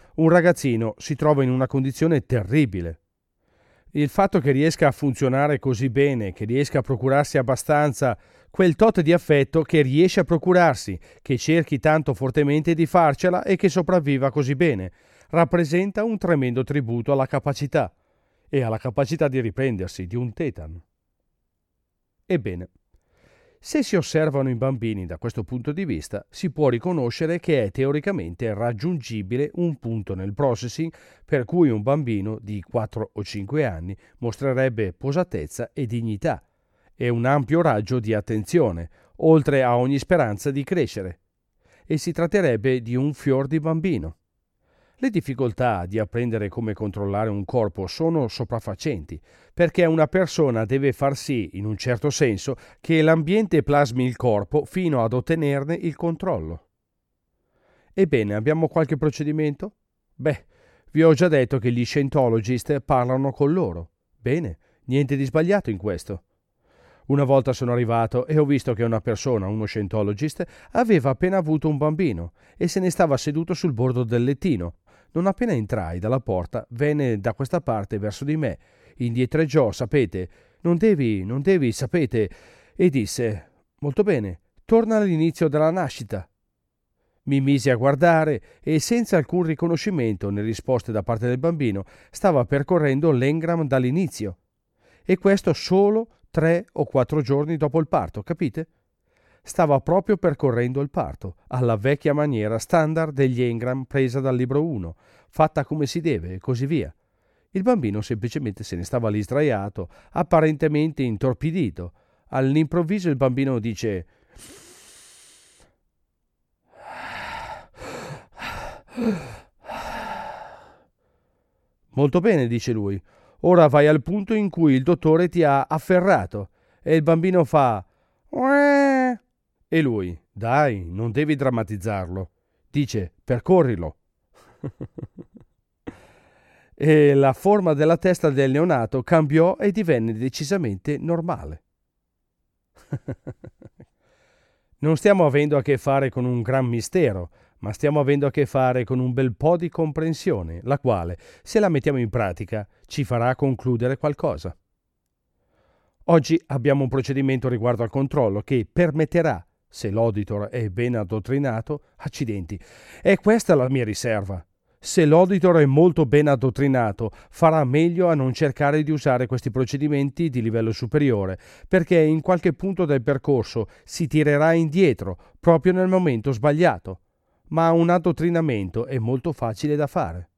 un ragazzino si trova in una condizione terribile. Il fatto che riesca a funzionare così bene, che riesca a procurarsi abbastanza quel tot di affetto che riesce a procurarsi, che cerchi tanto fortemente di farcela e che sopravviva così bene, rappresenta un tremendo tributo alla capacità e alla capacità di riprendersi di un tetano. Ebbene, se si osservano i bambini da questo punto di vista, si può riconoscere che è teoricamente raggiungibile un punto nel processing per cui un bambino di 4 o 5 anni mostrerebbe posatezza e dignità e un ampio raggio di attenzione, oltre a ogni speranza di crescere. E si tratterebbe di un fior di bambino. Le difficoltà di apprendere come controllare un corpo sono sopraffacenti, perché una persona deve far sì, in un certo senso, che l'ambiente plasmi il corpo fino ad ottenerne il controllo. Ebbene, abbiamo qualche procedimento? Beh, vi ho già detto che gli Scientologist parlano con loro. Bene, niente di sbagliato in questo. Una volta sono arrivato e ho visto che una persona, uno Scientologist, aveva appena avuto un bambino e se ne stava seduto sul bordo del lettino. Non appena entrai dalla porta, venne da questa parte verso di me, indietreggiò, sapete, non devi, sapete, e disse, molto bene, torna all'inizio della nascita. Mi misi a guardare e senza alcun riconoscimento né risposte da parte del bambino, stava percorrendo l'engram dall'inizio. E questo solo 3 o 4 giorni dopo il parto, capite? Stava proprio percorrendo il parto, alla vecchia maniera standard degli engram presa dal libro 1, fatta come si deve e così via. Il bambino semplicemente se ne stava lì sdraiato, apparentemente intorpidito. All'improvviso il bambino dice: molto bene, dice lui, ora vai al punto in cui il dottore ti ha afferrato. E il bambino fa: "Uè". E lui: dai, non devi drammatizzarlo. Dice: percorrilo. E la forma della testa del neonato cambiò e divenne decisamente normale. Non stiamo avendo a che fare con un gran mistero, ma stiamo avendo a che fare con un bel po' di comprensione, la quale, se la mettiamo in pratica, ci farà concludere qualcosa. Oggi abbiamo un procedimento riguardo al controllo che permetterà, se l'auditor è ben addottrinato, accidenti. E questa è la mia riserva. Se l'auditor è molto ben addottrinato, farà meglio a non cercare di usare questi procedimenti di livello superiore, perché in qualche punto del percorso si tirerà indietro, proprio nel momento sbagliato. Ma un addottrinamento è molto facile da fare.